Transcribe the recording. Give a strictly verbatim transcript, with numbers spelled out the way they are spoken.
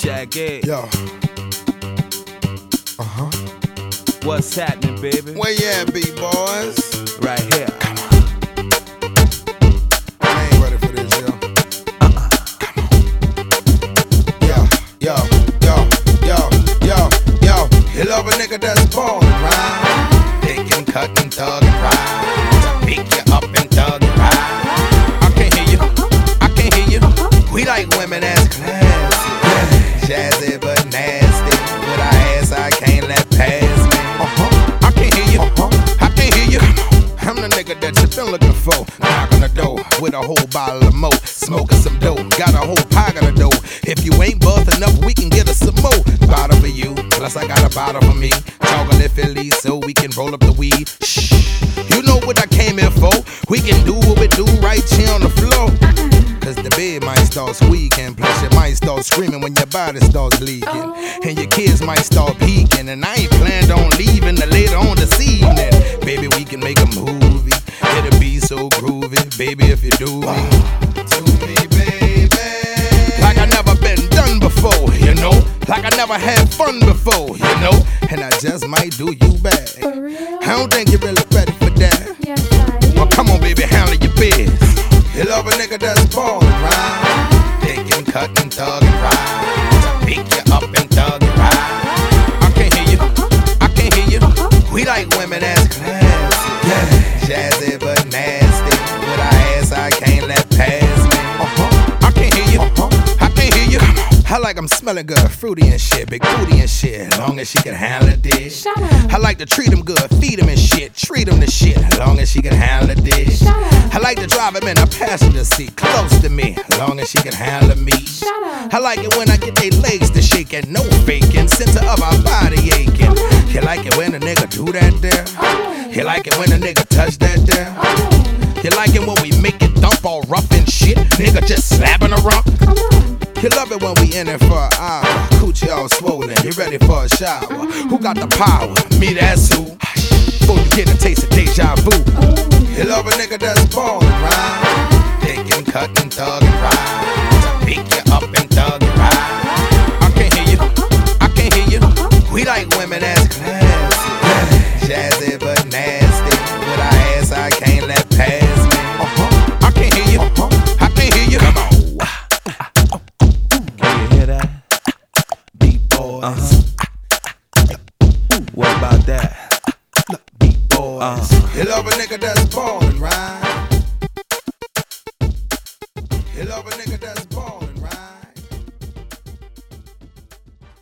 Shaggy. Yo. Uh-huh. What's happening, baby? Where you at, B-boys? Right here. Come on. I ain't ready for this, yo. Uh-uh. Come on. Yo, yo, yo, yo, yo, yo. You love a nigga that's ballin', right? Pickin', cuttin', thuggin', right? To pick you up and thug it, right? I can't hear you. I can't hear you. We like women that's classy, jazzy but nasty. With our ass I can't let pass me. Uh-huh. I can't hear you. Uh-huh. I can't hear you. I'm the nigga that you been looking for. Knock on the door with a whole bottle of mo. Smoking some dope, got a whole pocket of dough. If you ain't buzzed enough, we can get us some more. Bottle for you, plus I got a bottle for me. Chocolate Philly, so we can roll up the weed. Shh, you know what I came here for. We can do what we do right here on the floor. Cause the bed might start squeaking, plus you might start screaming when your body starts leaking. Oh. And your kids might start peeking, and I ain't planned on leaving till later on this evening. Baby, we can make a movie, it'll be so groovy. Baby, if you do me, do me, baby, like I never been done before, you know. Like I never had fun before, you know. And I just might do you bad. For real? I don't think you're really ready for that. Yes, I am. Well, come on, baby, handle your biz. You love a nigga that's ballin', right? Pickin', cuttin', thuggin', right? To pick you up and thug it, right? I can't hear you. I can't hear you. We like women that's classy, jazzy but nasty. With our ass I can't let pass me. Uh-huh. I can't hear you. Uh-huh. I can't hear you. I like them smelling good, fruity and shit, big booty and shit, long as she can handle the dish. Shut up. I like to treat them good, feed them and shit, treat them to shit, long as she can handle the dish. Shut up. I like to drive him in a passenger seat, close to me, long as she can handle me. Shut up. I like it when I get they legs to shaking, no faking, center of our body aching. You like it when a nigga do that there? Oh. You like it when a nigga touch that there? Oh. You like it when we make it thump all rough and shit, nigga just slapping a rump? Come on. You love it when we in it for an hour. Coochie all swollen, you ready for a shower. Who got the power? Me, that's who. Before you get a taste of deja vu. You love a nigga that's ballin', right? Pickin', cuttin', thuggin', right? To pick you up and thug it, right? I can't hear you. I can't hear you. We like women that's classy, jazzy but nasty. With our ass I can't let pass me. Uh-huh. I can't hear you. Uh-huh. I can't hear you. Come on. Uh-huh. What about that? B-boys. Uh-huh. You love a nigga that's ballin', right?